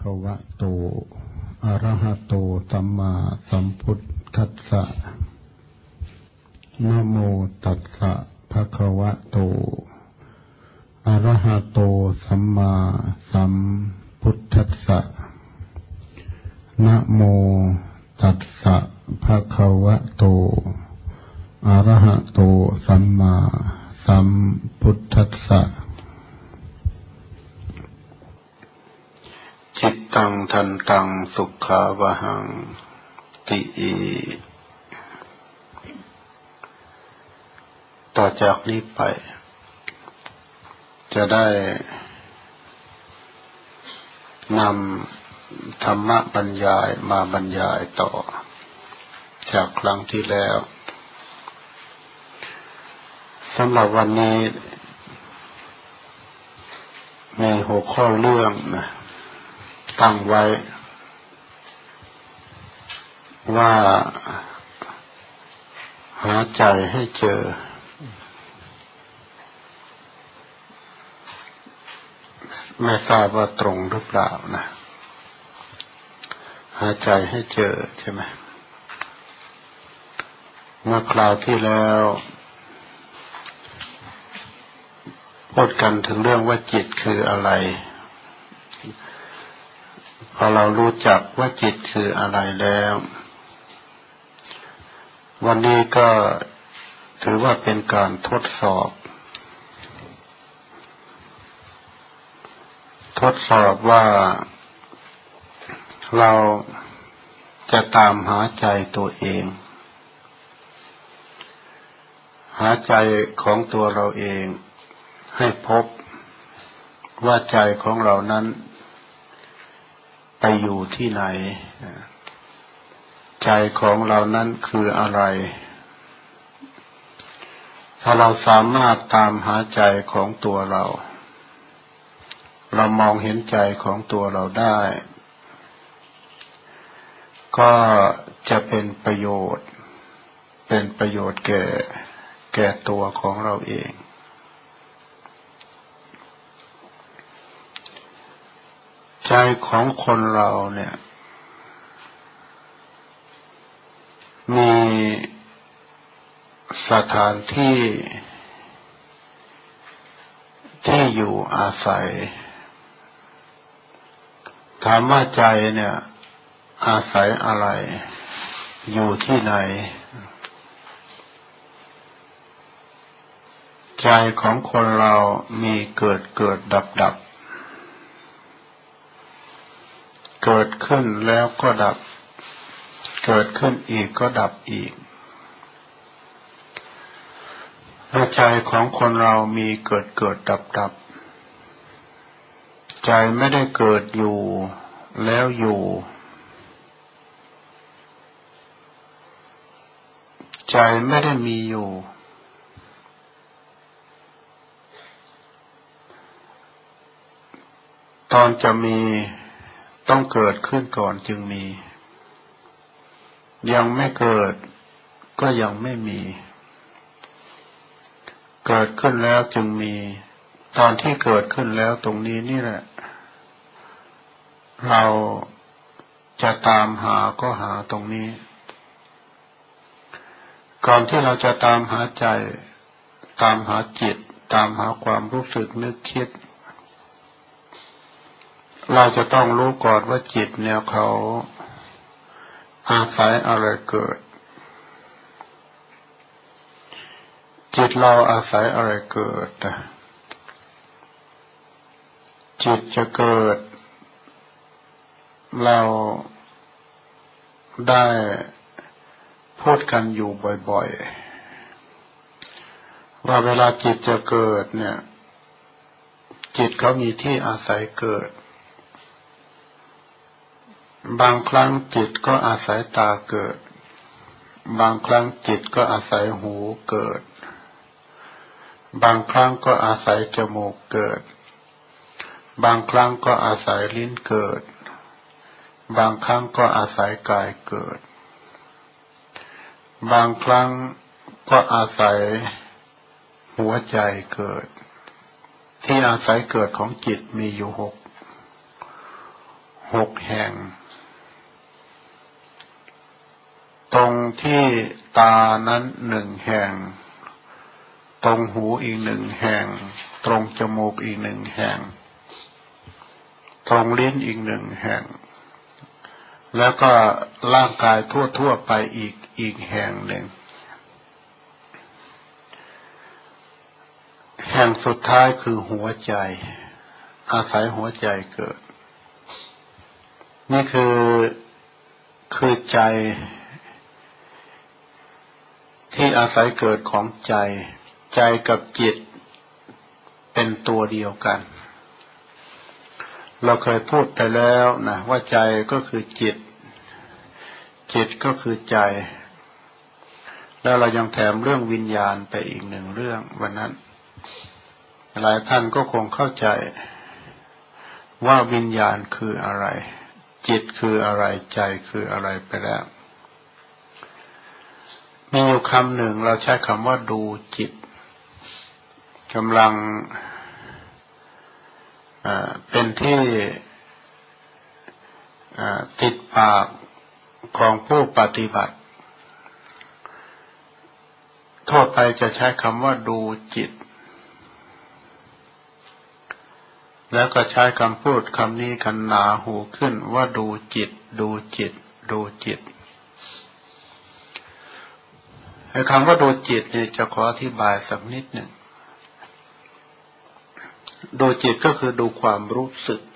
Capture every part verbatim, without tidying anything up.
คะวะโตอะระหะโตสัมมาสัมพุทธัสสะนะโมตัสสะภะคะวะโตอะระหะโตสัมมาสัมพุทธัสสะนะโมตัสสะภะคะวะโตอะระหะโตสัมมาสัมพุทธัสสะจิตตังทันตังสุขาวหังติอิต่อจากนี้ไปจะได้นำธรรมบรรยายมาบรรยายต่อจากครั้งที่แล้วสำหรับวันนี้มีหัวข้อเรื่องนะตั้งไว้ว่าหาใจให้เจอไม่ทราบว่าตรงหรือเปล่านะหาใจให้เจอใช่ไหมเมื่อคราวที่แล้วพูดกันถึงเรื่องว่าจิตคืออะไรพอเรารู้จักว่าจิตคืออะไรแล้ววันนี้ก็ถือว่าเป็นการทดสอบทดสอบว่าเราจะตามหาใจตัวเองหาใจของตัวเราเองให้พบว่าใจของเรานั้นไปอยู่ที่ไหนใจของเรานั้นคืออะไรถ้าเราสามารถตามหาใจของตัวเราเรามองเห็นใจของตัวเราได้ก็จะเป็นประโยชน์เป็นประโยชน์แก่แก่ตัวของเราเองใจของคนเราเนี่ยมีสถานที่ที่อยู่อาศัยถามว่าใจเนี่ยอาศัยอะไรอยู่ที่ไหนใจของคนเรามีเกิดเกิดดับดับเกิดขึ้นแล้วก็ดับเกิดขึ้นอีกก็ดับอีกใจของคนเรามีเกิดเกิดดับดับใจไม่ได้เกิดอยู่แล้วอยู่ใจไม่ได้มีอยู่ตอนจะมีต้องเกิดขึ้นก่อนจึงมียังไม่เกิดก็ยังไม่มีเกิดขึ้นแล้วจึงมีตอนที่เกิดขึ้นแล้วตรงนี้นี่แหละเราจะตามหาก็หาตรงนี้ก่อนที่เราจะตามหาใจตามหาจิตตามหาความรู้สึกนึกคิดเราจะต้องรู้ก่อนว่าจิตเนี่ยเขาอาศัยอะไรเกิดจิตเราอาศัยอะไรเกิดจิตจะเกิดเราได้พูดกันอยู่บ่อยๆว่าเวลาจิตจะเกิดเนี่ยจิตเขามีที่อาศัยเกิดบางครั้งจิตก็อาศัยตาเกิดบางครั้งจิตก็อาศัยหูเกิดบางครั้งก็อาศัยจมูกเกิดบางครั้งก็อาศัยลิ้นเกิดบางครั้งก็อาศัยกายเกิดบางครั้งก็อาศัยหัวใจเกิดที่อาศัยเกิดของจิตมีอยู่หก หหกแห่งตรงที่ตานั้นหนึ่งแห่งตรงหูอีกหนึ่งแห่งตรงจมูกอีกหนึ่งแห่งตรงลิ้นอีกหนึ่งแห่งแล้วก็ร่างกายทั่วๆไปอีกอีกแห่งหนึ่งแห่งสุดท้ายคือหัวใจอาศัยหัวใจเกิดนี่คือคือใจที่อาศัยเกิดของใจใจกับจิตเป็นตัวเดียวกันเราเคยพูดไปแล้วนะว่าใจก็คือจิตจิตก็คือใจแล้วเรายังแถมเรื่องวิญญาณไปอีกหนึ่งเรื่องวันนั้นหลายท่านก็คงเข้าใจว่าวิญญาณคืออะไรจิตคืออะไรใจคืออะไรไปแล้วมีอยู่คำหนึ่งเราใช้คำว่าดูจิตกำลังเป็นที่ติดปากของผู้ปฏิบัติทั่วไปจะใช้คำว่าดูจิตแล้วก็ใช้คำพูดคำนี้กันหนาหูขึ้นว่าดูจิตดูจิตดูจิตไอ้คำว่าดูจิตนี่จะขออธิบายสักนิดหนึ่งดูจิตก็คือดูความรู้สึก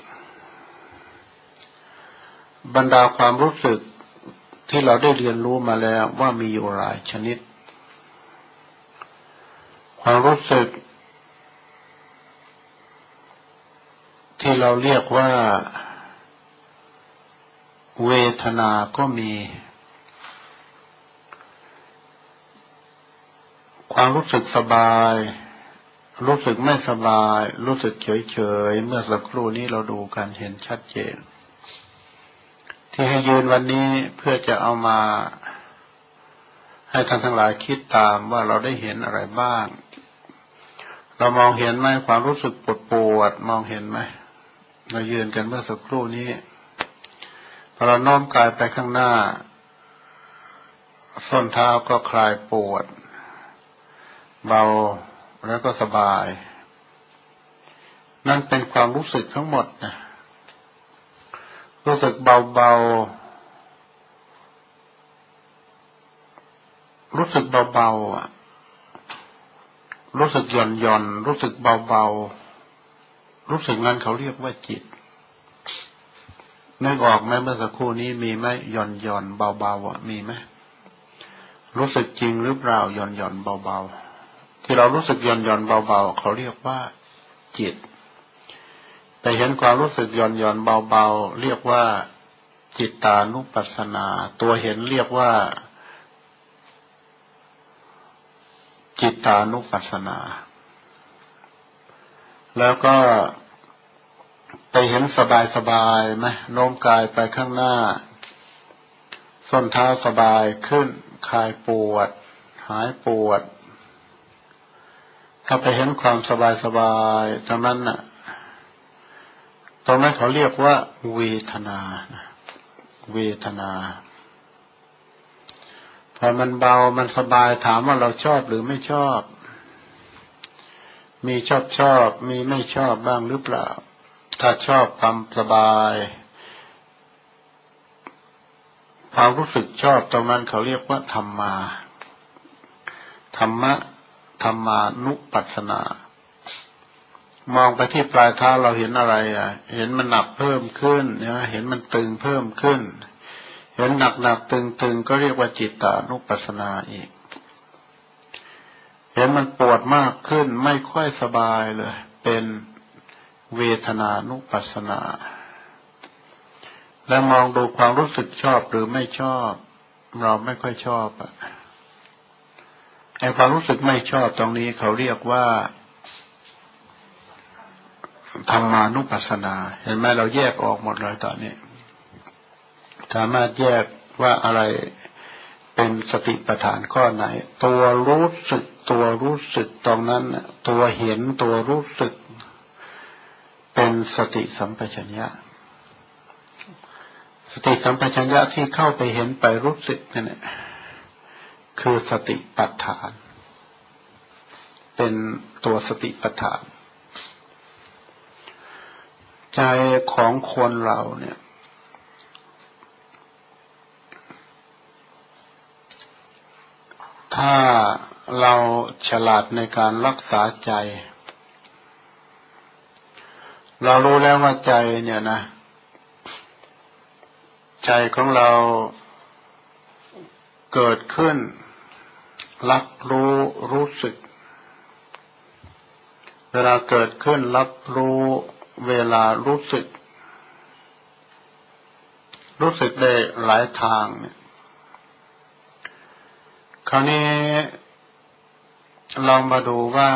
บรรดาความรู้สึกที่เราได้เรียนรู้มาแล้วว่ามีอยู่หลายชนิดความรู้สึกที่เราเรียกว่าเวทนาก็มีความรู้สึกสบายรู้สึกไม่สบายรู้สึกเฉยๆเมื่อสักครู่นี้เราดูกันเห็นชัดเจนที่ให้ยืนวันนี้เพื่อจะเอามาให้ท่านทั้งหลายคิดตามว่าเราได้เห็นอะไรบ้างเรามองเห็นไหมความรู้สึกปวดปวดมองเห็นไหมเรายืนกันเมื่อสักครู่นี้พอเราโน้มกายไปข้างหน้าส้นเท้าก็คลายปวดเบาแล้วก็สบายนั่นเป็นความรู้สึกทั้งหมดนะรู้สึกเบาๆรู้สึกเบาๆอ่ะรู้สึกหย่อนๆรู้สึกเบาๆรู้สึกนั้นเขาเรียกว่าจิตนึกออกไหมเมื่อสักครู่นี้มีไหมหย่อนๆเบาๆอ่ะมีไหมรู้สึกจริงหรือเปล่าหย่อนๆเบาๆที่เรารู้สึกหย่อนหย่อนเบาๆเขาเรียกว่าจิตแต่เห็นความรู้สึกหย่อนหย่อนเบาๆเรียกว่าจิตตานุปัสสนาตัวเห็นเรียกว่าจิตตานุปัสสนาแล้วก็ไปเห็นสบายๆไหมโน้มกายไปข้างหน้าส้นเท้าสบายขึ้นคลายปวดหายปวดถ้าไปเห็นความสบายสบายตรงนั้นน่ะตรงนั้นเขาเรียกว่าเวทนาเวทนาพอมันเบามันสบายถามว่าเราชอบหรือไม่ชอบมีชอบชอบมีไม่ชอบบ้างหรือเปล่าถ้าชอบความสบายความรู้สึกชอบตรงนั้นเขาเรียกว่าธรรมาธรรมะธรรมานุปัสสนามองไปที่ปลายเท้าเราเห็นอะไรอ่ะเห็นมันหนักเพิ่มขึ้นใช่ไหมเห็นมันตึงเพิ่มขึ้นเห็นหนักหนักตึงตึงก็เรียกว่าจิตตานุปัสสนาอีกเห็นมันปวดมากขึ้นไม่ค่อยสบายเลยเป็นเวทนานุปัสสนาและมองดูความรู้สึกชอบหรือไม่ชอบเราไม่ค่อยชอบอ่ะไอ้ความรู้สึกไม่ชอบตรงนี้เขาเรียกว่าธรรมานุปัสสนาเห็นไหมเราแยกออกหมดเลยตอนนี้สามารถแยกว่าอะไรเป็นสติปัฏฐานข้อไหนตัวรู้สึกตัวรู้สึกตรงนั้นตัวเห็นตัวรู้สึกเป็นสติสัมปชัญญะสติสัมปชัญญะที่เข้าไปเห็นไปรู้สึกนั่นแหละคือสติปัฏฐานเป็นตัวสติปัฏฐานใจของคนเราเนี่ยถ้าเราฉลาดในการรักษาใจเรารู้แล้วว่าใจเนี่ยนะใจของเราเกิดขึ้นรับรู้รู้สึกเวลาเกิดขึ้นรับรู้เวลารู้สึกรู้สึกได้หลายทางเนี่ยคราวนี้เรามาดูว่า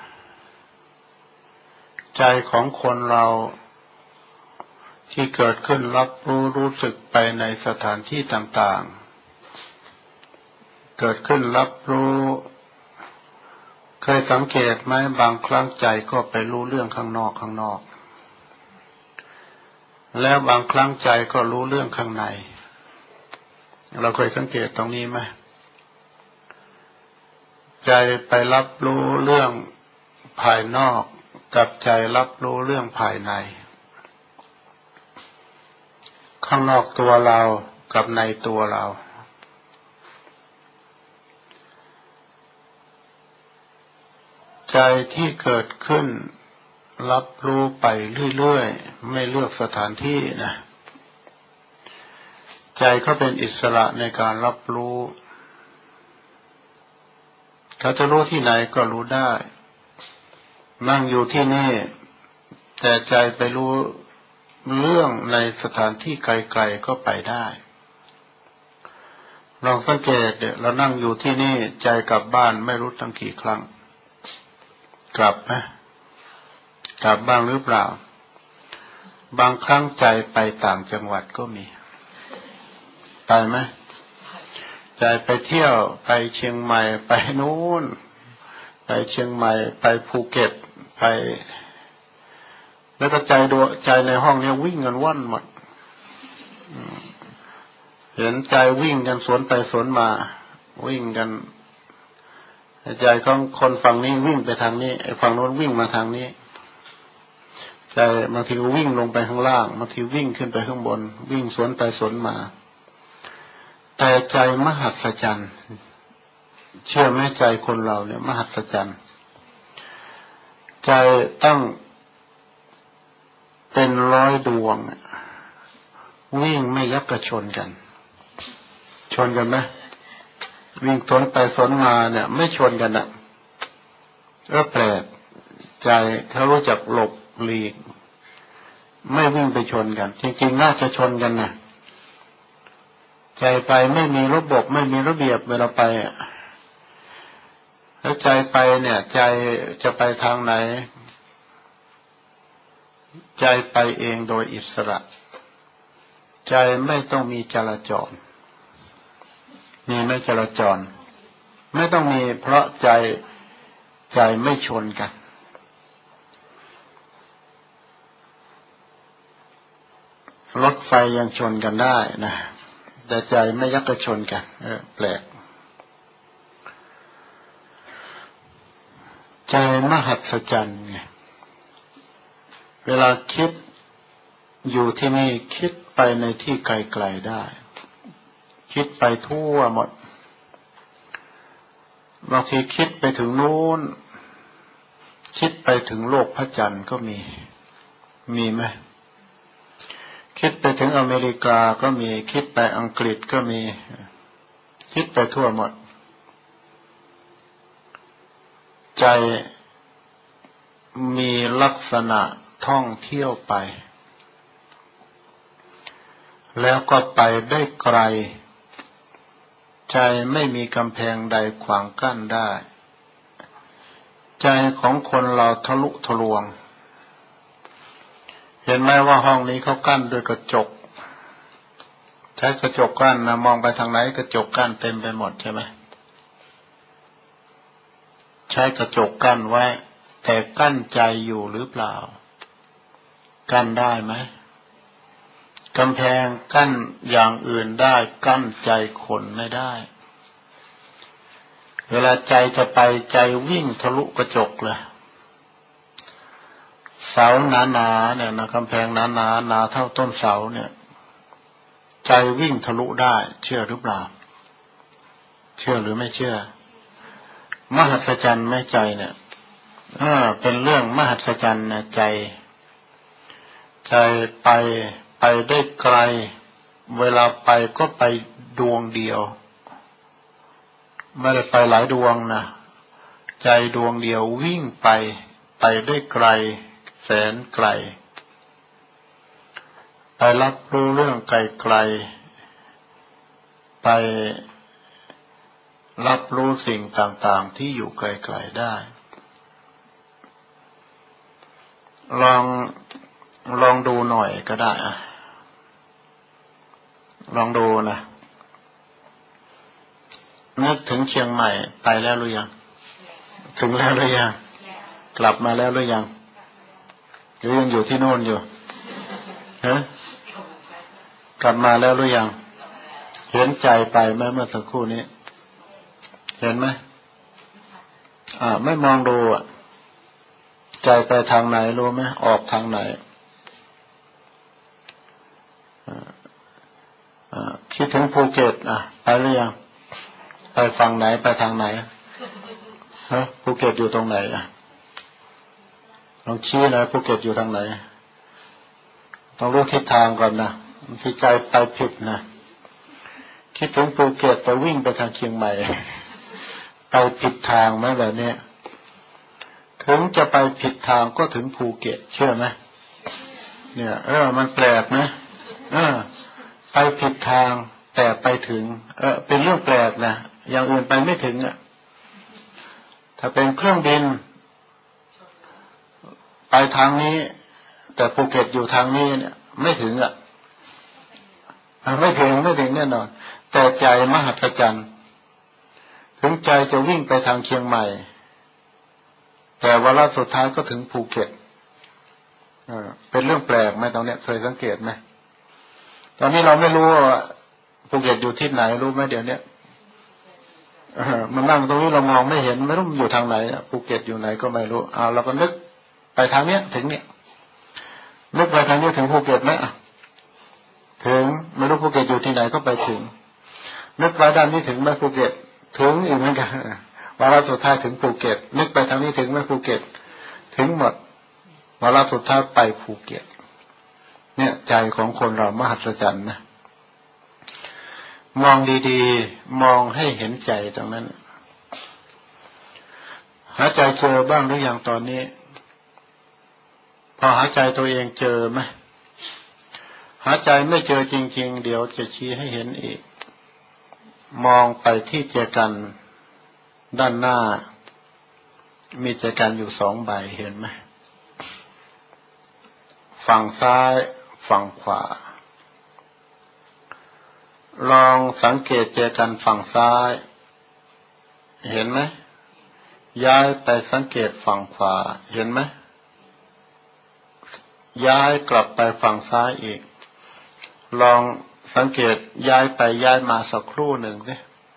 ใจของคนเราที่เกิดขึ้นรับรู้รู้สึกไปในสถานที่ต่างๆเกิดขึ้นรับรู้เคยสังเกตไหมบางครั้งใจก็ไปรู้เรื่องข้างนอกข้างนอกแล้วบางครั้งใจก็รู้เรื่องข้างในเราเคยสังเกตตรงนี้ไหมใจไปรับรู้เรื่องภายนอกกับใจรับรู้เรื่องภายในข้างนอกตัวเรากับในตัวเราใจที่เกิดขึ้นรับรู้ไปเรื่อยๆไม่เลือกสถานที่นะใจเขาเป็นอิสระในการรับรู้เขาจะรู้ที่ไหนก็รู้ได้นั่งอยู่ที่นี่แต่ใจไปรู้เรื่องในสถานที่ไกลๆก็ไปได้ลองสังเกตเนี่ยเรานั่งอยู่ที่นี่ใจกลับบ้านไม่รู้ตั้งกี่ครั้งกลับไหมกลับบ้างหรือเปล่าบางครั้งใจไปต่างจังหวัดก็มีไปไหมใจไปเที่ยวไปเชียงใหม่ไปนู้นไปเชียงใหม่ไปภูเก็ตไปแล้วก็ใจดูใจในห้องนี้วิ่งกันว่อนหมดเห็นใจวิ่งกันสวนไปสวนมาวิ่งกันใจของคนฝั่งนี้วิ่งไปทางนี้ไอ้ฝั่งโน้นวิ่งมาทางนี้ใจบางทีวิ่งลงไปข้างล่างบางทีวิ่งขึ้นไปข้างบนวิ่งสวนไปสวนมาแต่ใจมหัศจรรย์เชื่อไหมใจคนเราเนี่ยมหัศจรรย์ใจตั้งเป็นร้อยดวงวิ่งไม่ยักกระชนกันชนกันไหมวิ่งสวนไปสวนมาเนี่ยไม่ชนกันอ่ะก็แปลกใจเขารู้จักหลบหลีกไม่วิ่งไปชนกันจริงๆน่าจะชนกันนะใจไปไม่มีระบบไม่มีระเบียบเวลาไปอ่ะแล้วใจไปเนี่ยใจจะไปทางไหนใจไปเองโดยอิสระใจไม่ต้องมีจราจรมีไม่จราจรไม่ต้องมีเพราะใจใจไม่ชนกันรถไฟยังชนกันได้นะแต่ใจไม่ยักกระชนกันเออแปลกใจมหัศจรรย์ไงเวลาคิดอยู่ที่นี่คิดไปในที่ไกลๆได้คิดไปทั่วหมดบางทีคิดไปถึงนู้นคิดไปถึงโลกพระจันทร์ก็มีมีไหมคิดไปถึงอเมริกาก็มีคิดไปอังกฤษก็มีคิดไปทั่วหมดใจมีลักษณะท่องเที่ยวไปแล้วก็ไปได้ไกลใจไม่มีกำแพงใดขวางกั้นได้ใจของคนเราทะลุทะลวงเห็นไหมว่าห้องนี้เขากั้นด้วยกระจกใช้กระจกกั้นนะมองไปทางไหนกระจกกั้นเต็มไปหมดใช่ไหมใช้กระจกกั้นไว้แต่กั้นใจอยู่หรือเปล่ากั้นได้ไหมกำแพงกั้นอย่างอื่นได้กั้นใจคนไม่ได้เวลาใจจะไปใจวิ่งทะลุกระจกเลยเสาหนาๆเนี่ยนะกำแพงหนาๆหนาเท่าต้นเสาเนี่ยใจวิ่งทะลุได้เชื่อหรือเปล่าเชื่อหรือไม่เชื่อมหัศจรรย์แม่ใจเนี่ยอ่าเป็นเรื่องมหัศจรรย์นะใจใจไปไปได้ไกลเวลาไปก็ไปดวงเดียวไม่ได้ไปหลายดวงนะใจดวงเดียววิ่งไปไปได้ไกลแสนไกลไปรับรู้เรื่องไกลไกลไปรับรู้สิ่งต่างๆที่อยู่ไกลๆได้ลองลองดูหน่อยก็ได้อะลองดูนะนึกถึงเชียงใหม่ไปแล้วหรือยังถึงแล้วหรือยังกลับมาแล้วหรือยังหรือยังอยู่ที่โน่นอยู่ฮะกลับมาแล้วหรือยังเห็นใจไปไหมเมื่อสักครู่นี้เห็นไหมอ่าไม่มองดูอ่ะใจไปทางไหนรู้ไหมออกทางไหนอ่าคิดถึงภูเก็ตอ่ะไปหรือยังไปฝั่งไหนไปทางไหนฮะภูเก็ตอยู่ตรงไหนอ่ะลองชี้หน่อยภูเก็ตอยู่ทางไหนต้องรู้ทิศทางก่อนนะที่ใจไปผิดนะคิดถึงภูเก็ตแต่วิ่งไปทางเชียงใหม่ไปผิดทางไหมแบบนี้ถึงจะไปผิดทางก็ถึงภูเก็ตเชื่อไหมเนี่ยเออมันแปลกนะเออไปผิดทางแต่ไปถึงเออเป็นเรื่องแปลกนะอย่างอื่นไปไม่ถึงอ่ะถ้าเป็นเครื่องบินไปทางนี้แต่ภูเก็ตอยู่ทางนี้เนี่ยไม่ถึงอ่ะไม่ถึงไม่ถึงแน่นอนแต่ใจมหัศจรรย์ถึงใจจะวิ่งไปทางเชียงใหม่แต่วาระสุดท้ายก็ถึงภูเก็ตเออเป็นเรื่องแปลกไหมตรงเนี้ยเคยสังเกตไหมตอนนี้เราไม่รู้ว่าภูเก็ตอยู่ที่ไหนรู้ไหมเดี๋ยวนี้มันนั่งตรงนี้เรามองไม่เห็นไม่รู้มันอยู่ทางไหนภูเก็ตอยู่ไหนก็ไม่รู้เอาเราก็นึกไปทางเนี้ยถึงเนี้ยนึกไปทางนี้ถึงภูเก็ตไหมถึงไม่รู้ภูเก็ตอยู่ที่ไหนก็ไปถึงนึกไปด้านนี้ถึงไหมภูเก็ตถึงอีกเหมือนกันวาระสุดท้ายถึงภูเก็ตนึกไปทางนี้ถึงไหมภูเก็ตถึงหมดวาระสุดท้ายไปภูเก็ตเนี่ยใจของคนเรามหัศจรรย์นะมองดีๆมองให้เห็นใจตรงนั้นหาใจเจอบ้างหรือยังตอนนี้พอหาใจตัวเองเจอไหมหาใจไม่เจอจริงๆเดี๋ยวจะชี้ให้เห็นอีกมองไปที่แจกันด้านหน้ามีแจกันอยู่สองใบเห็นไหมฝั่งซ้ายฝั่งขวาลองสังเกตแจกันฝั่งซ้ายเห็นไหมย้ายไปสังเกตฝั่งขวาเห็นไหมย้ายกลับไปฝั่งซ้ายอีกลองสังเกตย้ายไปย้ายมาสักครู่หนึ่งสิ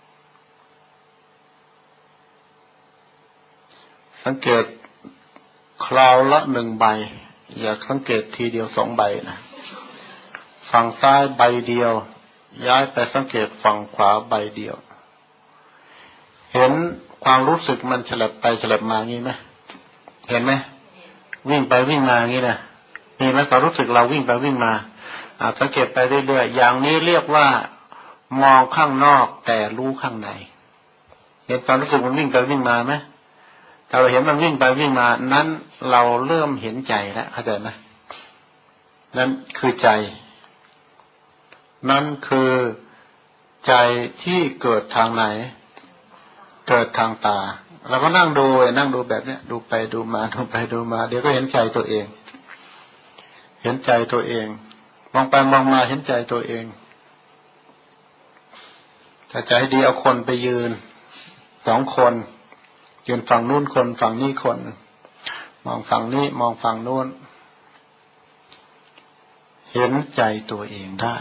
สังเกตคราวละหนึ่งใบอย่าสังเกตทีเดียวสองใบนะฝั่งซ้ายใบเดียวย้ายไปสังเกตฝั่งขวาใบเดียวเห็นความรู้สึกมันฉลับไปฉลับมางี้ไหมเห็นไหมวิ่งไปวิ่งมางี้นะมีไหมความรู้สึกเราวิ่งไปวิ่งมาสังเกตไปเรื่อยๆอย่างนี้เรียกว่ามองข้างนอกแต่รู้ข้างในเห็นความรู้สึกมันวิ่งไปวิ่งมาไหมถ้าเราเห็นมันวิ่งไปวิ่งมานั้นเราเริ่มเห็นใจแล้วเข้าใจไหมนั่นคือใจนั่นคือใจที่เกิดทางไหนเกิดทางตาเราก็นั่งดูนั่งดูแบบนี้ดูไปดูมาดูไปดูมาเดี๋ยวก็เห็นใจตัวเองเห็นใจตัวเองมองไปมองมาเห็นใจตัวเองถ้าใจดีเอาคนไปยืนสองคนยืนฝั่งนู้นคนฝั่งนี้คนมองฝั่งนี้มองฝั่งนู้นเห็นใจตัวเองได้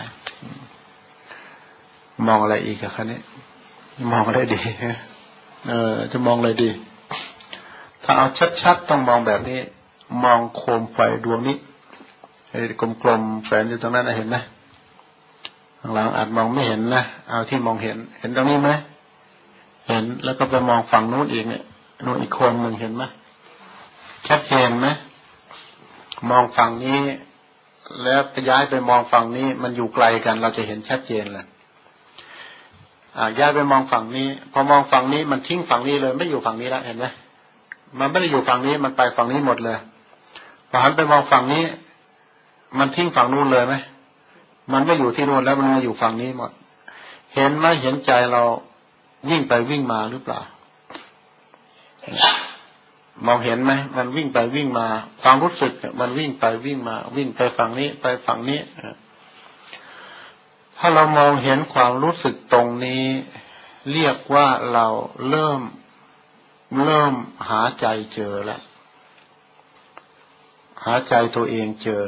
มองอะไรอีกอะคะเนี่ยมองอะไรดีเออจะมองอะไรดีถ้าเอาชัดๆต้องมองแบบนี้มองโคมไฟดวงนี้ไอ้กลมๆแฝงอยู่ตรงนั้นนะเห็นไหมข้างหลังอาจมองไม่เห็นนะเอาที่มองเห็นเห็นตรงนี้ไหมเห็นแล้วก็ไปมองฝั่งนู้นอีกเนี่ยนู้นอีกคนหนึ่งเห็นไหมชัดเจนไหมมองฝั่งนี้แล้วไปย้ายไปมองฝั่งนี้มันอยู่ไกลกันเราจะเห็นชัดเจนเลยอ่าย้ายไปมองฝั่งนี้พอมองฝั่งนี้มันทิ้งฝั่งนี้เลยไม่อยู่ฝั่งนี้แล้วเห็นไหมมันไม่ได้อยู่ฝั่งนี้มันไปฝั่งนี้หมดเลยพอหันไปมองฝั่งนี้มันทิ้งฝั่งนู้นเลยไหมมันไม่อยู่ที่นู้นแล้วมันมาอยู่ฝั่งนี้หมดเห็นไหมเห็นใจเราวิ่งไปวิ่งมาหรือเปล่ามองเห็นไหมมันวิ่งไปวิ่งมาความรู้สึกมันวิ่งไปวิ่งมาวิ่งไปฝั่งนี้ไปฝั่งนี้ถ้าเรามองเห็นความรู้สึกตรงนี้เรียกว่าเราเริ่มเริ่มหาใจเจอแล้วหาใจตัวเองเจอ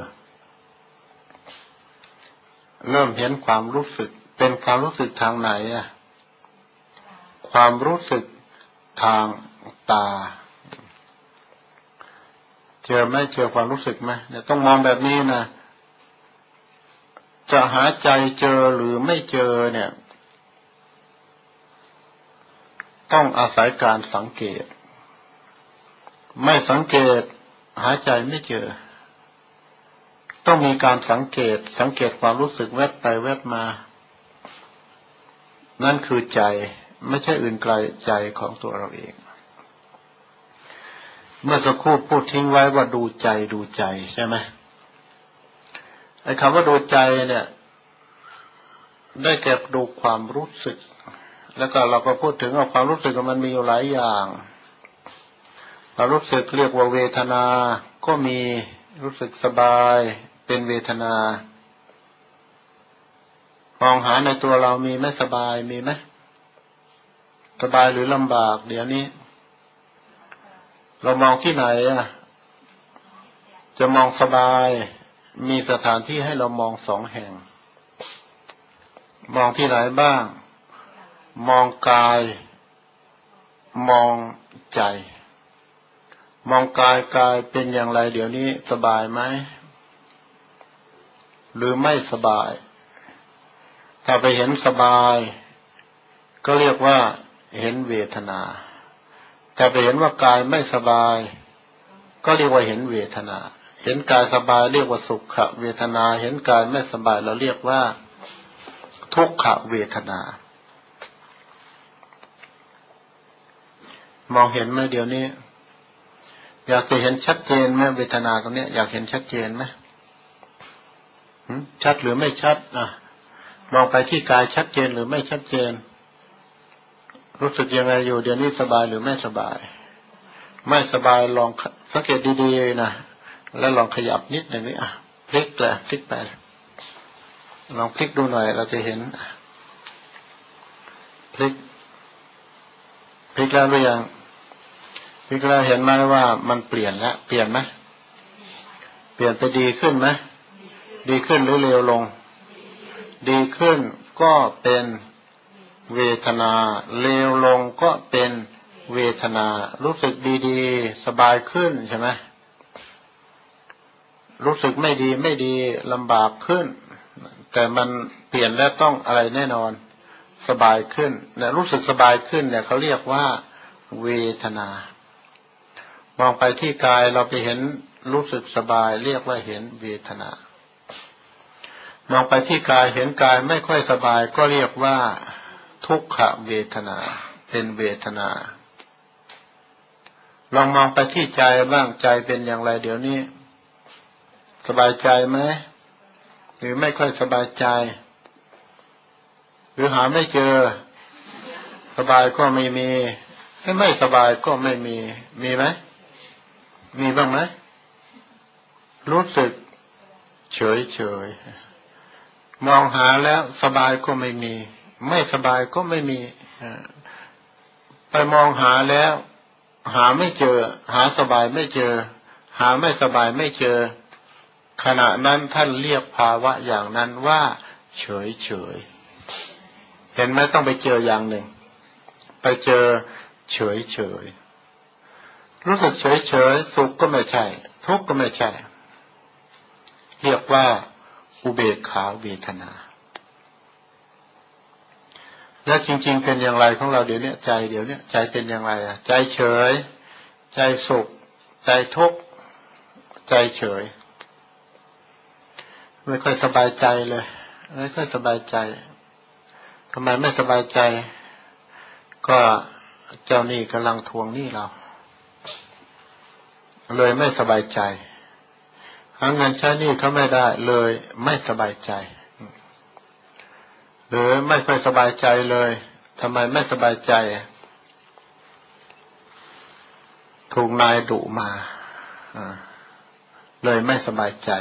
เริ่มเห็นความรู้สึกเป็นความรู้สึกทางไหนอะความรู้สึกทางตาเจอไหมเจอความรู้สึกไหมเนี่ยต้องมองแบบนี้นะจะหาใจเจอหรือไม่เจอเนี่ยต้องอาศัยการสังเกตไม่สังเกตหาใจไม่เจอต้องมีการสังเกตสังเกตความรู้สึกแวบไปแวบมานั่นคือใจไม่ใช่อื่นไกลใจของตัวเราเองเมื่อสักครู่พูดทิ้งไว้ว่าดูใจดูใจใช่ไหมไอ้คำว่าดูใจเนี่ยได้แก่ดูความรู้สึกแล้วก็เราก็พูดถึงว่าความรู้สึกมันมีอยู่หลายอย่างความรู้สึกเรียกว่าเวทนาก็มีรู้สึกสบายเป็นเวทนามองหาในตัวเรามีไหมสบายมีไหมสบายหรือลำบากเดี๋ยวนี้เรามองที่ไหนอ่ะจะมองสบายมีสถานที่ให้เรามองสองแห่งมองที่ไหนบ้างมองกายมองใจมองกายกายเป็นอย่างไรเดี๋ยวนี้สบายไหมหรือไม่สบายถ้าไปเห็นสบายก็เรียกว่าเห็นเวทนาถ้าไปเห็นว่ากายไม่สบายก็เรียกว่าเห็นเวทนาเห็นกายสบายเรียกว่าสุขเวทนาเห็นกายไม่สบายเราเรียกว่าทุกขเวทนามองเห็นไหมเดี๋ยวนี้อยากจะเห็นชัดเจนไหมเวทนาตรงนี้อยากเห็นชัดเจนไหมชัดหรือไม่ชัดอ่ะมองไปที่กายชัดเจนหรือไม่ชัดเจนรู้สึกยังไงอยู่เดี๋ยวนี้สบายหรือไม่สบายไม่สบายลองสังเกตดีๆนะแล้วลองขยับนิดหนึ่งนี่อ่ะพลิกเลยพลิกไปลองพลิกดูหน่อยเราจะเห็นพลิกพลิกแล้วหรือยังพลิกแล้วเห็นไหมว่ามันเปลี่ยนแล้วเปลี่ยนไหมเปลี่ยนไปดีขึ้นไหมดีขึ้นหรือเร็วลงดีขึ้นก็เป็นเวทนาเร็วลงก็เป็นเวทนารู้สึกดีๆสบายขึ้นใช่ไหมรู้สึกไม่ดีไม่ดีลำบากขึ้นแต่มันเปลี่ยนแล้วต้องอะไรแน่นอนสบายขึ้นเนี่ยรู้สึกสบายขึ้นเนี่ยเขาเรียกว่าเวทนามองไปที่กายเราไปเห็นรู้สึกสบายเรียกว่าเห็นเวทนามองไปที่กายเห็นกายไม่ค่อยสบายก็เรียกว่าทุกขเวทนาเป็นเวทนาลองมองไปที่ใจบ้างใจเป็นอย่างไรเดี๋ยวนี้สบายใจไหมหรือไม่ค่อยสบายใจหรือหาไม่เจอสบายก็ไม่มีไม่สบายก็ไม่มีมีไหมมีบ้างไหมรู้สึกเฉยเฉยมองหาแล้วสบายก็ไม่มีไม่สบายก็ไม่มีไปมองหาแล้วหาไม่เจอหาสบายไม่เจอหาไม่สบายไม่เจอขณะนั้นท่านเรียกภาวะอย่างนั้นว่าเฉยเฉยเห็นไหมต้องไปเจออย่างหนึ่งไปเจอเฉยเฉยรู้สึกเฉยเฉยสุขก็ไม่ใช่ทุกข์ก็ไม่ใช่เรียกว่าอุเบกขาเวทนาแล้วจริงๆเป็นอย่างไรของเราเดี๋ยวนี้ใจเดี๋ยวนี้ใจเป็นอย่างไรอ่ะใจเฉยใจสุขใจทุกข์ใจเฉยไม่ค่อยสบายใจเลยไม่ค่อยสบายใจทำไมไม่สบายใจก็เจ้าหนี้กำลังทวงหนี้เราเลยไม่สบายใจหาเงินใช้หนี้เขาไม่ได้เลยไม่สบายใจหรือไม่ค่อยสบายใจเลยทำไมไม่สบายใจถูกนายดุมาเลยไม่สบายใจ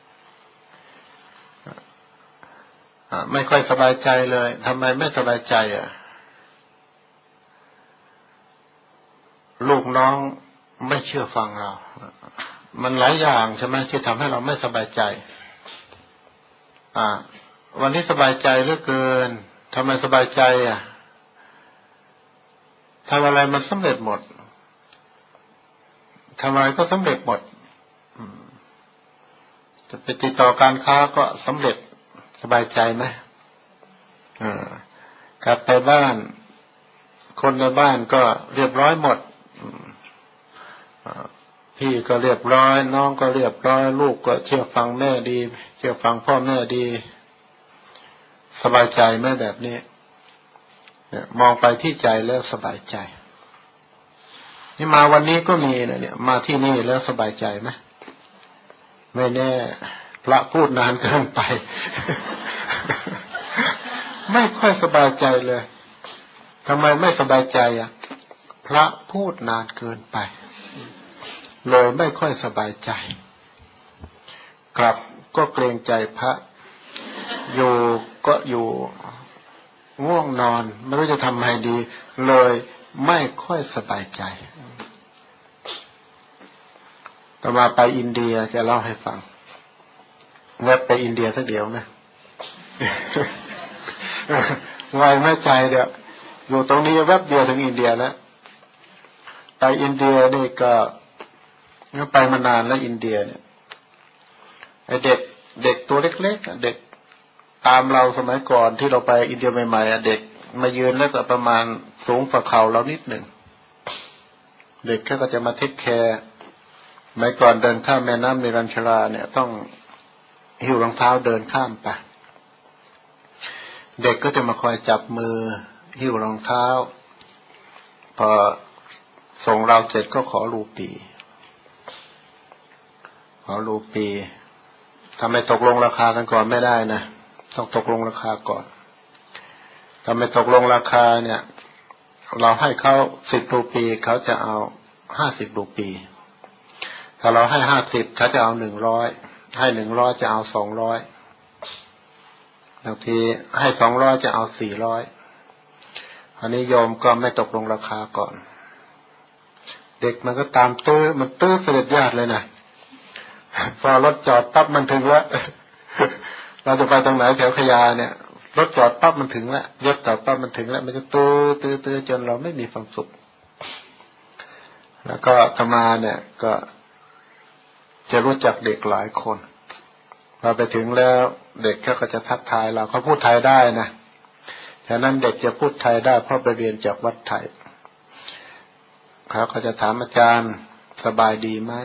ไม่ค่อยสบายใจเลยทำไมไม่สบายใจอ่ะลูกน้องไม่เชื่อฟังเรามันหลายอย่างใช่ไหมที่ทำให้เราไม่สบายใจอ่าวันนี้สบายใจเหลือเกินทำไมสบายใจอ่ะทำอะไรมันสำเร็จหมดทำอะไรก็สำเร็จหมดจะไปติดต่อการค้าก็สำเร็จสบายใจไหมอ่ากลับไปบ้านคนในบ้านก็เรียบร้อยหมดพี่ก็เรียบร้อยน้องก็เรียบร้อยลูกก็เชื่อฟังแม่ดีเชื่อฟังพ่อแม่ดีสบายใจไหมแบบนี้เนี่ยมองไปที่ใจแล้วสบายใจนี่มาวันนี้ก็มีนะเนี่ยมาที่นี่แล้วสบายใจไหมไม่แน่พระพูดนานเกินไป ไม่ค่อยสบายใจเลยทำไมไม่สบายใจอ่ะพระพูดนานเกินไปเลยไม่ค่อยสบายใจกลับก็เกรงใจพระอยู่ก็อยู่ง่วงนอนไม่รู้จะทำไงดีเลยไม่ค่อยสบายใจต่อมาไปอินเดียจะเล่าให้ฟังแวะไปอินเดียสักเดียวนะ ไวไม่ใจเดี๋ยวอยู่ตรงนี้แวบเดียวถึงอินเดียแล้วไปอินเดียนี่ก็ไปมานานแล้วอินเดียเนี่ยไอเด็กเด็กตัวเล็กๆเด็กตามเราสมัยก่อนที่เราไปอินเดียใหม่ๆเด็กมายืนแล้วก็ประมาณสูงฝ่าเข่าเรานิดหนึ่งเด็กแค่ก็จะมาเทคแคร์สมัยก่อนเดินข้ามแม่น้ำนิรัญชราเนี่ยต้องหิ้วรองเท้าเดินข้ามไปเด็กก็จะมาคอยจับมือหิ้วรองเท้าพอส่งเราเสร็จก็ขอรูปีขอรูปีทำไมตกลงราคากันก่อนไม่ได้นะต้องตกลงราคาก่อนทำไมตกลงราคาเนี่ยเราให้เขาสิบรูปีเขาจะเอาห้าสิบรูปีถ้าเราให้ห้าสิบเขาจะเอาหนึ่งร้อยให้หนึ่งร้อยจะเอาสองร้อยบางทีให้สองร้อยจะเอาสี่ร้อยอันนี้โยมก็ไม่ตกลงราคาก่อนเด็กมันก็ตามตื้อมันตื้อเสด็จญาติเลยนะพอรถจอดปั๊บมันถึงแล้วเราจะไปตรงไหนแถวขยาเนี่ยรถจอดปั๊บมันถึงแล้วรถจอดปั๊บมันถึงแล้วมันจะตื้อตื้อตื้อจนเราไม่มีความสุขแล้วก็ธรรมาเนี่ยก็จะรู้จักเด็กหลายคนพอไปถึงแล้วเด็กก็จะทักทายเราเขาพูดไทยได้นะฉะนั้นเด็กจะพูดไทยได้เพราะไปเรียนจากวัดไทยเขาก็จะถามอาจารย์สบายดีไหม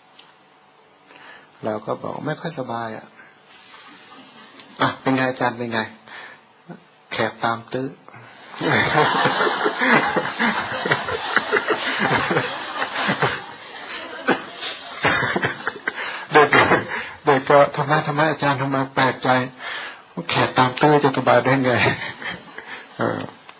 เราก็บอกไม่ค่อยสบายอ่ะอ่ะเป็นไงอาจารย์เป็นไงแขกตามตื้อ เด็กเด็กก็ทำไมทำไมอาจารย์ทำไมแปลกใจแขกตามตื้อจะสบายได้ไงเออ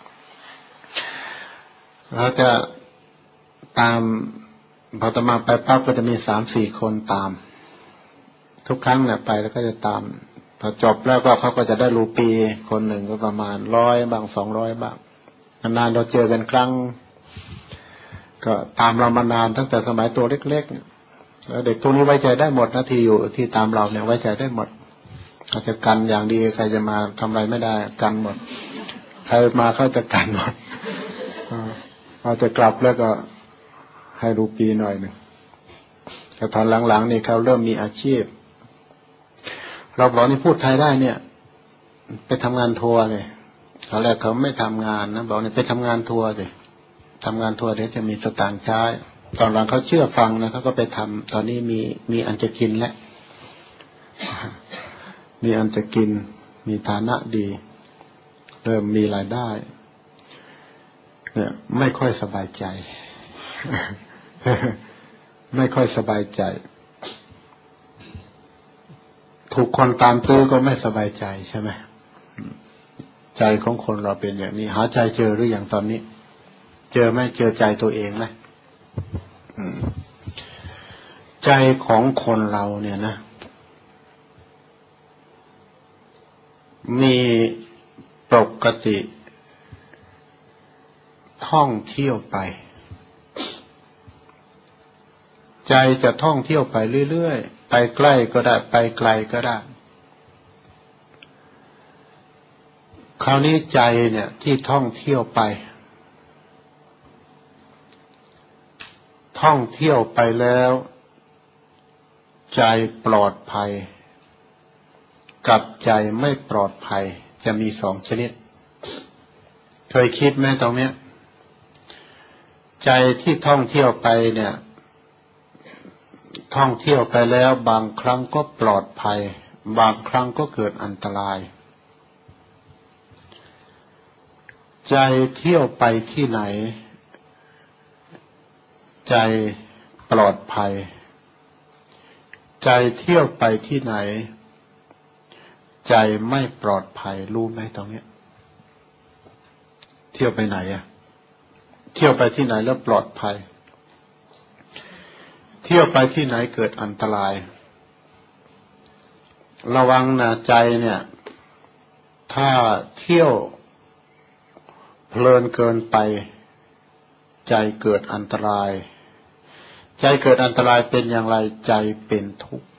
เราจะตามพอตมาไปปั๊บก็จะมีสามสี่คนตามทุกครั้งเนี่ยไปแล้วก็จะตามพอจบแล้วก็เขาก็จะได้รูปีคนหนึ่งก็ประมาณร้อยบางสองร้อยบางนานๆเราเจอกันครั้งก็ตามเรามานานตั้งแต่สมัยตัวเล็กแล้วเด็กพวกนี้ไว้ใจได้หมดนะที่อยู่ที่ตามเราเนี่ยไว้ใจได้หมดเขาจะกันอย่างดีใครจะมาทำอะไรไม่ได้กันหมดใครมาเขาจะกันหมดเราจะกลับแล้วก็ให้รูปีหน่อยหนึ่งแต่ตอนหลังๆนี่เขาเริ่มมีอาชีพเราบอกนี่พูดไทยได้เนี่ยไปทำงานทัวร์เลยตอนแรกเขาไม่ทำงานนะบอกนี่ไปทำงานทัวร์สิทำงานทัวร์เดี๋ยวจะมีสตางค์ใช้ตอนหลังเขาเชื่อฟังนะเขาก็ไปทำตอนนี้มีมีอันจะกินแล้วมีอันจะกินมีฐานะดีเริ่มมีรายได้เนี่ยไม่ค่อยสบายใจ ไม่ค่อยสบายใจถูกคนตามตื้อก็ไม่สบายใจใช่ไหมใจของคนเราเป็นอย่างนี้หาใจเจอหรืออย่างตอนนี้เจอไหมเจอใจตัวเองไหมใจของคนเราเนี่ยนะมีปกติท่องเที่ยวไปใจจะท่องเที่ยวไปเรื่อยๆไปใกล้ก็ได้ไปไกลก็ได้คราวนี้ใจเนี่ยที่ท่องเที่ยวไปท่องเที่ยวไปแล้วใจปลอดภัยกับใจไม่ปลอดภัยจะมีสองชนิดเคยคิดไหมตรงเนี้ยใจที่ท่องเที่ยวไปเนี่ยท่องเที่ยวไปแล้วบางครั้งก็ปลอดภัยบางครั้งก็เกิดอันตรายใจเที่ยวไปที่ไหนใจปลอดภัยใจเที่ยวไปที่ไหนใจไม่ปลอดภัยรู้ไหมตรงนี้เที่ยวไปไหนอะเที่ยวไปที่ไหนแล้วปลอดภัยเที่ยวไปที่ไหนเกิดอันตรายระวังนะใจเนี่ยถ้าเที่ยวเพลินเกินไปใจเกิดอันตรายใจเกิดอันตรายเป็นอย่างไรใจเป็นทุกข์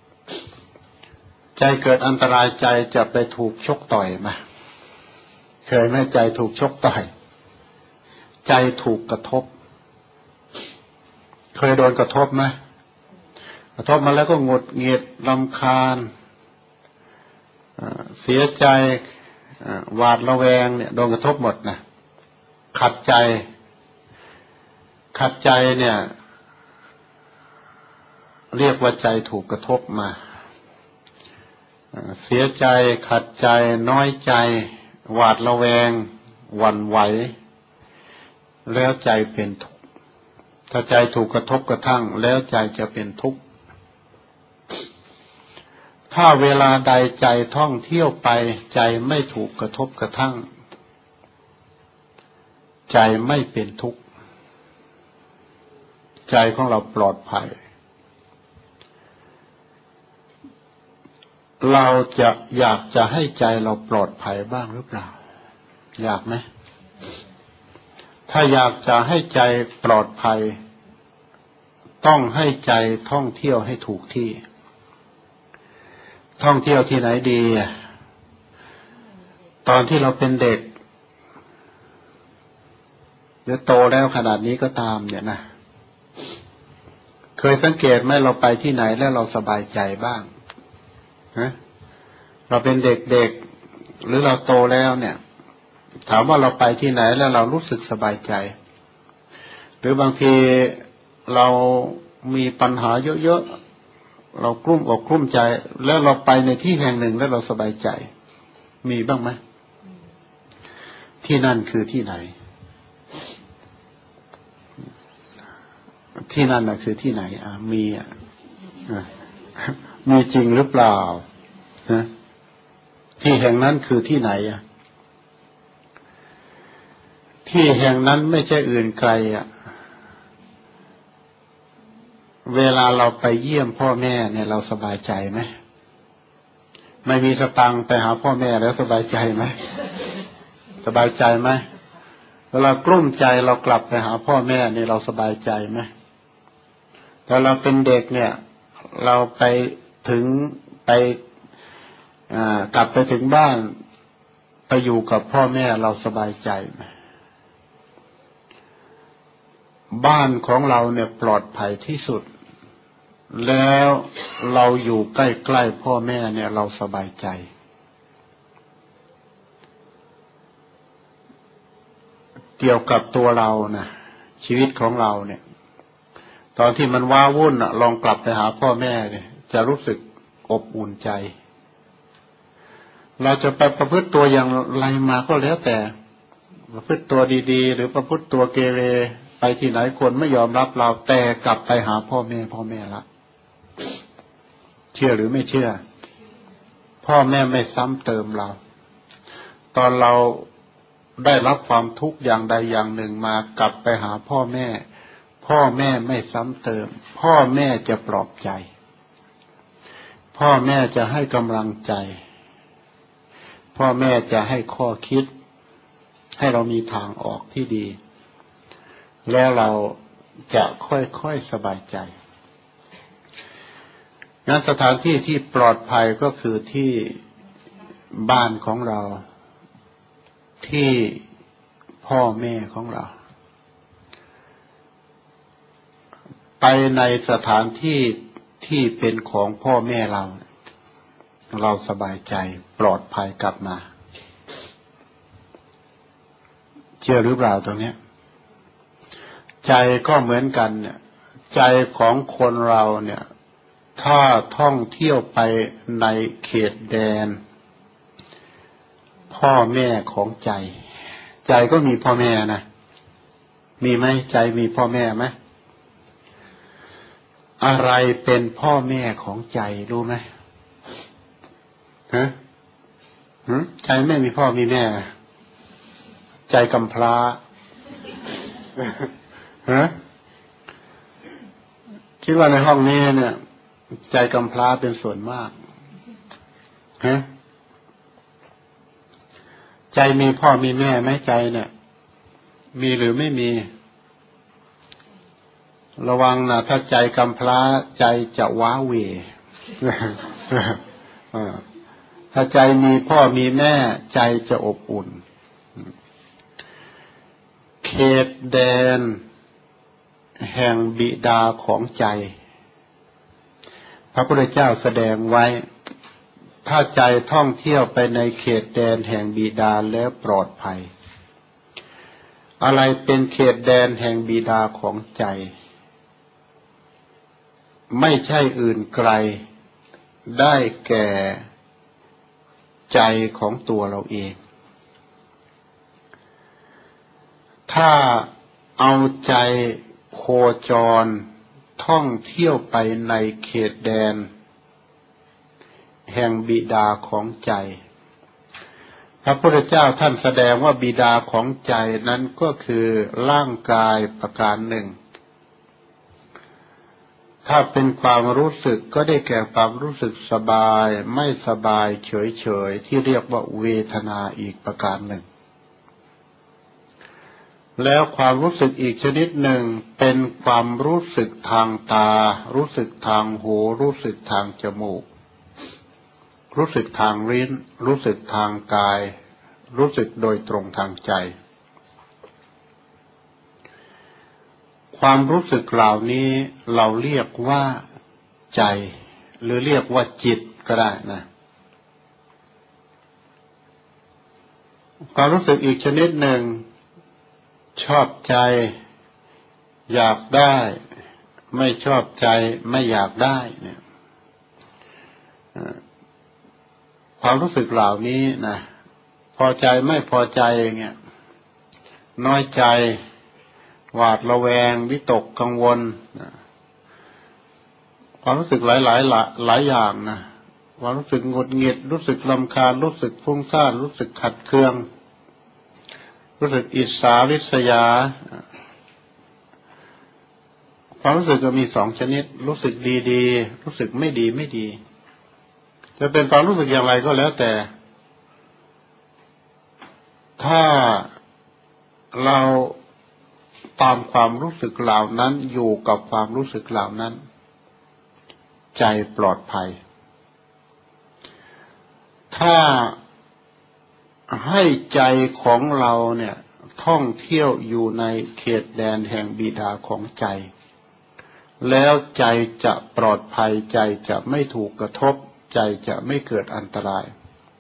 ใจเกิดอันตรายใจจะไปถูกชกต่อยไหมเคยไหมใจถูกชกต่อยใจถูกกระทบเคยโดนกระทบไหมกระทบมาแล้วก็หงุดหงิดรำคาญเสียใจหวาดระแวงเนี่ยโดนกระทบหมดนะขัดใจขัดใจเนี่ยเรียกว่าใจถูกกระทบมาเสียใจขัดใจน้อยใจหวาดระแวงหวั่นไหวแล้วใจเป็นทุกข์ถ้าใจถูกกระทบกระทั่งแล้วใจจะเป็นทุกข์ถ้าเวลาใดใจท่องเที่ยวไปใจไม่ถูกกระทบกระทั่งใจไม่เป็นทุกข์ใจของเราปลอดภัยเราจะอยากจะให้ใจเราปลอดภัยบ้างหรือเปล่าอยากไหมถ้าอยากจะให้ใจปลอดภัยต้องให้ใจท่องเที่ยวให้ถูกที่ท่องเที่ยวที่ไหนดีตอนที่เราเป็นเด็กหรือโตแล้วขนาดนี้ก็ตามเนี่ยนะเคยสังเกตไหมเราไปที่ไหนแล้วเราสบายใจบ้างฮะเราเป็นเด็กๆหรือเราโตแล้วเนี่ยถามว่าเราไปที่ไหนแล้วเรารู้สึกสบายใจหรือบางทีเรามีปัญหาเยอะๆเรากลุ้มอกกลุ้มใจแล้วเราไปในที่แห่งหนึ่งแล้วเราสบายใจมีบ้างไหมที่นั่นคือที่ไหนที่นั่นน่ะคือที่ไหนอ่ะมีอ่ะมีจริงหรือเปล่านะที่แห่งนั้นคือที่ไหนอ่ะที่แห่งนั้นไม่ใช่อื่นไกลอ่ะเวลาเราไปเยี่ยมพ่อแม่เนี่ยเราสบายใจไหมไม่มีสตังค์ไปหาพ่อแม่แล้วสบายใจไหมสบายใจไหมเวลากลุ้มใจเรากลับไปหาพ่อแม่เนี่ยเราสบายใจไหมตอนเราเป็นเด็กเนี่ยเราไปถึงไปกลับไปถึงบ้านไปอยู่กับพ่อแม่เราสบายใจไหมบ้านของเราเนี่ยปลอดภัยที่สุดแล้วเราอยู่ใกล้ๆพ่อแม่เนี่ยเราสบายใจเกี่ยวกับตัวเรานะชีวิตของเราเนี่ยตอนที่มันว้าวุ่นอ่ะลองกลับไปหาพ่อแม่เนี่ยจะรู้สึกอบอุ่นใจเราจะไปประพฤติตัวอย่างไรมาก็แล้วแต่ประพฤติตัวดีๆหรือประพฤติตัวเกเรไปที่ไหนคนไม่ยอมรับเราแต่กลับไปหาพ่อแม่พ่อแม่ละเชื่อหรือไม่เชื่อพ่อแม่ไม่ซ้ำเติมเราตอนเราได้รับความทุกข์อย่างใดอย่างหนึ่งมากลับไปหาพ่อแม่พ่อแม่ไม่ซ้ำเติมพ่อแม่จะปลอบใจพ่อแม่จะให้กำลังใจพ่อแม่จะให้ข้อคิดให้เรามีทางออกที่ดีแล้วเราจะค่อยๆสบายใจงั้นสถานที่ที่ปลอดภัยก็คือที่บ้านของเราที่พ่อแม่ของเราไปในสถานที่ที่เป็นของพ่อแม่เราเราสบายใจปลอดภัยกลับมาเชื่อหรือเปล่าตรงนี้ใจก็เหมือนกันเนี่ยใจของคนเราเนี่ยถ้าท่องเที่ยวไปในเขตแดนพ่อแม่ของใจใจก็มีพ่อแม่นะมีไหมใจมีพ่อแม่ไหมอะไรเป็นพ่อแม่ของใจรู้ไหมฮะใจไม่มีพ่อมีแม่ใจกำพร้าฮะคิดว่าในห้องนี้เนี่ยใจกำพร้าเป็นส่วนมากฮะใจมีพ่อมีแม่ไหมใจเนี่ยมีหรือไม่มีระวังนะถ้าใจกำพร้าใจจะว้าเหวถ้าใจมีพ่อมีแม่ใจจะอบอุ่นเขตแดนแห่งบิดาของใจพระพุทธเจ้าแสดงไว้ถ้าใจท่องเที่ยวไปในเขตแดนแห่งบิดาแล้วปลอดภัยอะไรเป็นเขตแดนแห่งบิดาของใจไม่ใช่อื่นไกลได้แก่ใจของตัวเราเองถ้าเอาใจโคจรท่องเที่ยวไปในเขตแดนแห่งบิดาของใจพระพุทธเจ้าท่านแสดงว่าบิดาของใจนั้นก็คือร่างกายประการหนึ่งถ้าเป็นความรู้สึกก็ได้แก่ความรู้สึกสบายไม่สบายเฉยๆที่เรียกว่าเวทนาอีกประการหนึ่งแล้วความรู้สึกอีกชนิดหนึ่งเป็นความรู้สึกทางตารู้สึกทางหูรู้สึกทางจมูกรู้สึกทางลิ้นรู้สึกทางกายรู้สึกโดยตรงทางใจความรู้สึกเหล่านี้เราเรียกว่าใจหรือเรียกว่าจิตก็ได้นะความรู้สึกอีกชนิดหนึ่งชอบใจอยากได้ไม่ชอบใจไม่อยากได้เนี่ยความรู้สึกเหล่านี้นะพอใจไม่พอใจอย่างเงี้ยน้อยใจหวาดระแวงวิตกกังวลความรู้สึกหลายหลายหลายอย่างนะความรู้สึกหงุดหงิดรู้สึกรำคาญรู้สึกฟุ้งซ่านรู้สึกขัดเคืองรู้สึกอิจฉาริษยาความรู้สึกก็มีสองชนิดรู้สึกดีๆรู้สึกไม่ดีไม่ดีจะเป็นความรู้สึกอย่างไรก็แล้วแต่ถ้าเราตามความรู้สึกเหล่านั้นอยู่กับความรู้สึกเหล่านั้นใจปลอดภัยถ้าให้ใจของเราเนี่ยท่องเที่ยวอยู่ในเขตแดนแห่งบิดาของใจแล้วใจจะปลอดภัยใจจะไม่ถูกกระทบใจจะไม่เกิดอันตราย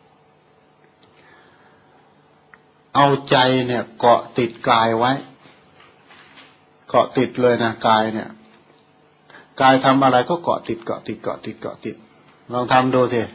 เอาใจเนี่ยเกาะติดกายไว้เกาะติดเลยนะกายเนี่ยกายทำอะไรก็เกาะติดเกาะติดเกาะติดเกาะติดลองทำดูสิ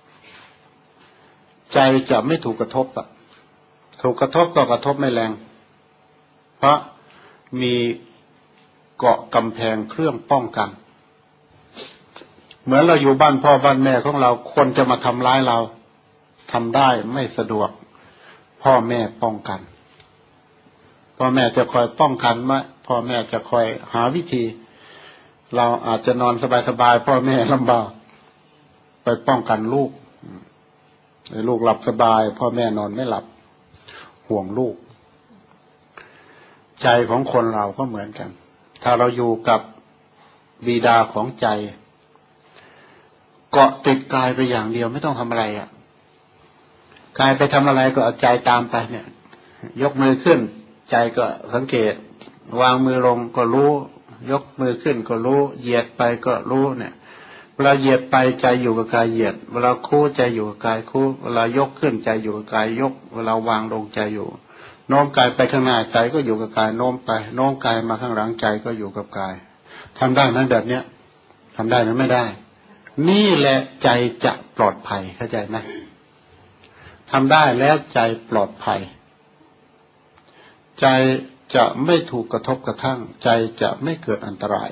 ใจจะไม่ถูกกระทบอ่ะถูกกระทบก็กระทบไม่แรงเพราะมีเกาะกำแพงเครื่องป้องกันเหมือนเราอยู่บ้านพ่อบ้านแม่ของเราคนจะมาทำร้ายเราทำได้ไม่สะดวกพ่อแม่ป้องกันพ่อแม่จะคอยป้องกันไหมพ่อแม่จะคอยหาวิธีเราอาจจะนอนสบายๆพ่อแม่ลำบากไปป้องกันลูกลูกหลับสบายพ่อแม่นอนไม่หลับห่วงลูกใจของคนเราก็เหมือนกันถ้าเราอยู่กับบิดาของใจเกาะติดกายไปอย่างเดียวไม่ต้องทำอะไรอ่ะกายไปทำอะไรก็เอาใจตามไปเนี่ยยกมือขึ้นใจก็สังเกตวางมือลงก็รู้ยกมือขึ้นก็รู้เหยียดไปก็รู้เนี่ยเวลาเหยียดไปใจอยู่กับกายเหยียดเวลาคู่ใจอยู่กับกายคู่เวลายกขึ้นใจอยู่กับกายยกเวลาวางลงใจอยู่โน้มกายไปข้างหน้าใจก็อยู่กับกายโน้มไปโน้มกายมาข้างหลังใจก็อยู่กับกายทำได้ไหมแบบเนี้ยทำได้หรือไม่ได้นี่แหละใจจะปลอดภัยเข้าใจไหมทำได้แล้วใจปลอดภัยใจจะไม่ถูกกระทบกระทั่งใจจะไม่เกิดอันตราย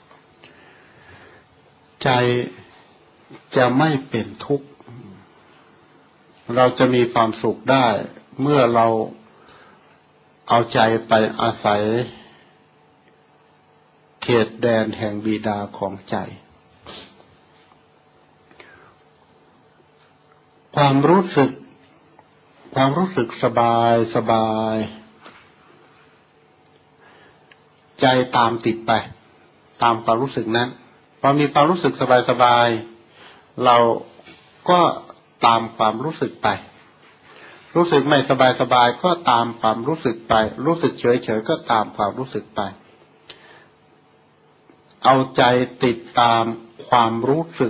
ใจจะไม่เป็นทุกข์เราจะมีความสุขได้เมื่อเราเอาใจไปอาศัยเขตแดนแห่งบิดาของใจความรู้สึกความรู้สึกสบายสบายใจตามติดไปตามความรู้สึกนั้นพอมีความรู้สึกสบายสบายเราก็ตามความรู้สึกไปรู้สึกไม่สบายสบายก็ตามความรู้สึกไปรู้สึกเฉยเฉยก็ตามความรู้สึกไปเอาใจติดตามความรู้สึก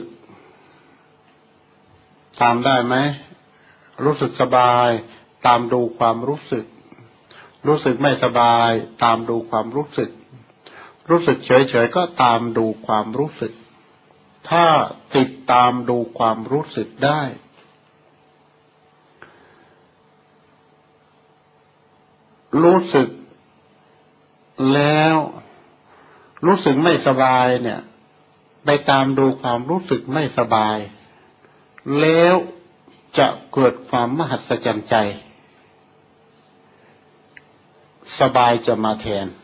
ตามได้ไหมรู้สึกสบายตามดูความรู้สึกรู้สึกไม่สบายตามดูความรู้สึกรู้สึกเฉยๆก็ตามดูความรู้สึกถ้าติดตามดูความรู้สึกได้รู้สึกแล้วรู้สึกไม่สบายเนี่ยไปตามดูความรู้สึกไม่สบายแล้วจะเกิดความมหัศจรรย์ใจสบายจะมาแทน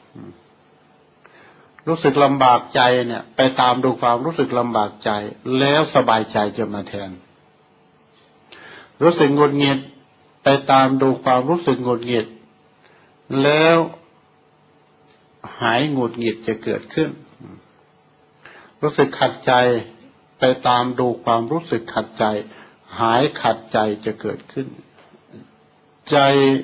รู้สึกลำบากใจเนี่ยไปตามดูความรู้สึกลำบากใจแล้วสบายใจจะมาแทนรู้สึกหงุดหงิดไปตามดูความรู้สึกหงุดหงิดแล้วหายหงุดหงิดจะเกิดขึ้นรู้สึกขัดใจไปตามดูความรู้สึกขัดใจหายขัดใจจะเกิดขึ้นใจ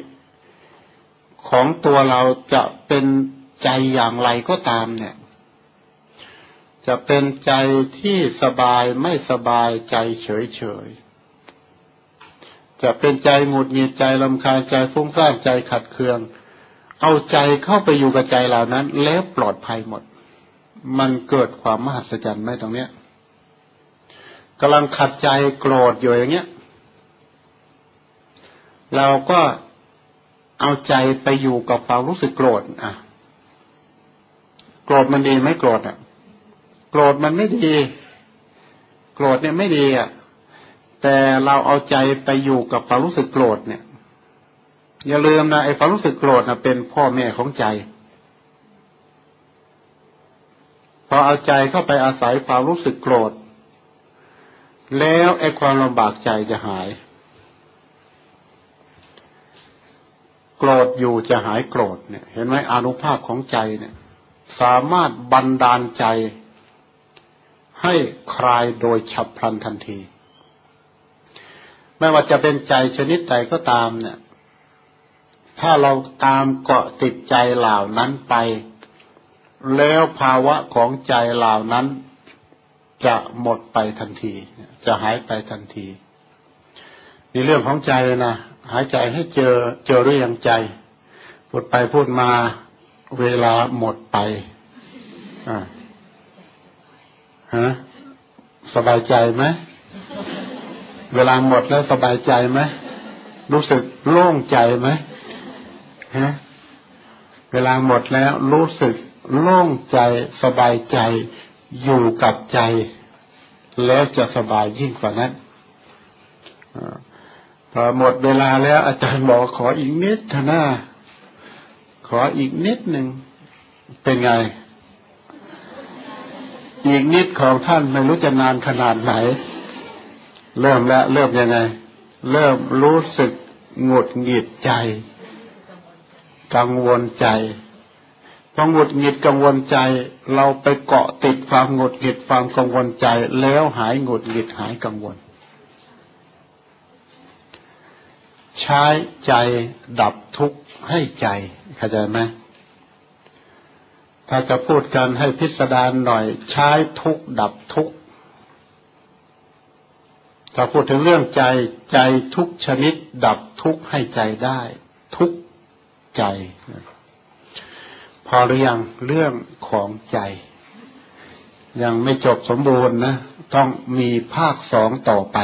ของตัวเราจะเป็นใจอย่างไรก็ตามเนี่ยจะเป็นใจที่สบายไม่สบายใจเฉยๆจะเป็นใจหงุดหงิดใจรำคาญใจฟุ้งซ่านใจขัดเคืองเอาใจเข้าไปอยู่กับใจเหล่านั้นแล้วปลอดภัยหมดมันเกิดความมหัศจรรย์ไหมตรงเนี้ยกำลังขัดใจโกรธอยู่อย่างเงี้ยเราก็เอาใจไปอยู่กับความรู้สึกโกรธอ่ะโกรธมันดีไหมโกรธอ่ะโกรธมันไม่ดีโกรธเนี่ยไม่ดีอ่ะแต่เราเอาใจไปอยู่กับความรู้สึกโกรธเนี่ยอย่าลืมนะไอ้ความรู้สึกโกรธนะเป็นพ่อแม่ของใจพอเอาใจเข้าไปอาศัยความรู้สึกโกรธแล้วไอ้ความลำบากใจจะหายโกรธอยู่จะหายโกรธเนี่ยเห็นไหมอานุภาพของใจเนี่ยสามารถบันดาลใจให้คลายโดยฉับพลันทันทีไม่ว่าจะเป็นใจชนิดใดก็ตามเนี่ยถ้าเราตามเกาะติดใจเหล่านั้นไปแล้วภาวะของใจเหล่านั้นจะหมดไปทันทีจะหายไปทันทีนี่เรื่องของใจนะหายใจให้เจอเจอหรือยังใจพูดไปพูดมาเวลาหมดไปอ่าฮะสบายใจไหมเวลาหมดแล้วสบายใจไหมรู้สึกโล่งใจไหมฮะเวลาหมดแล้วรู้สึกโล่งใจสบายใจอยู่กับใจแล้วจะสบายยิ่งกว่านั้นพอหมดเวลาแล้วอาจารย์บอกขออีกนิดเถอะนะขออีกนิดหนึ่งเป็นไงอีกนิดของท่านไม่รู้จะนานขนาดไหนเริ่มแล้วเริ่มยังไงเริ่มรู้สึกหงุดหงิดใจกังวลใจพอหงุดหงิดกังวลใจเราไปเกาะติดความหงุดหงิดความกังวลใจแล้วหายหงุดหงิดหายกังวลใช้ใจดับทุกข์ให้ใจเข้าใจไหมถ้าจะพูดกันให้พิสดารหน่อยใช้ทุกข์ดับทุกข์ถ้าพูดถึงเรื่องใจใจทุกชนิดดับทุกข์ให้ใจได้ทุกใจพอหรือยังเรื่องของใจยังไม่จบสมบูรณ์นะต้องมีภาคสองต่อไป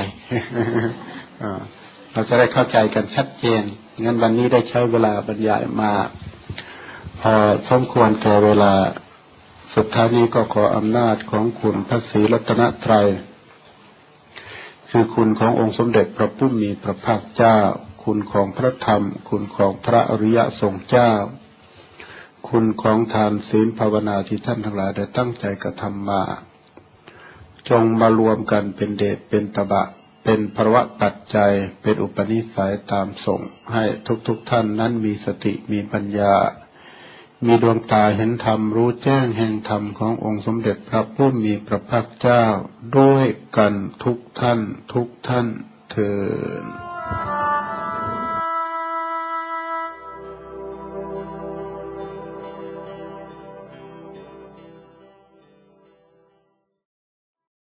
เราจะได้เข้าใจกันชัดเจนงั้นวันนี้ได้ใช้เวลาบรรยายมาพอสมควรแก่เวลาสุดท้ายนี้ก็ขออำนาจของคุณพระศรีรัตนตรัยคือคุณขององค์สมเด็จพระผู้มีพระภาคเจ้าคุณของพระธรรมคุณของพระอริยสงฆ์เจ้าคุณของทานศีลภาวนาที่ท่านทั้งหลายได้ตั้งใจกระทำมาจงมารวมกันเป็นเดชเป็นตบะเป็นภวะปัจจัยเป็นอุปนิสัยตามส่งให้ทุกๆ ท่านนั้นมีสติมีปัญญามีดวงตาเห็นธรรมรู้แจ้งแห่งธรรมขององค์สมเด็จพระผู้มีพระภาคเจ้าด้วยกันทุกท่านทุกท่านเถิด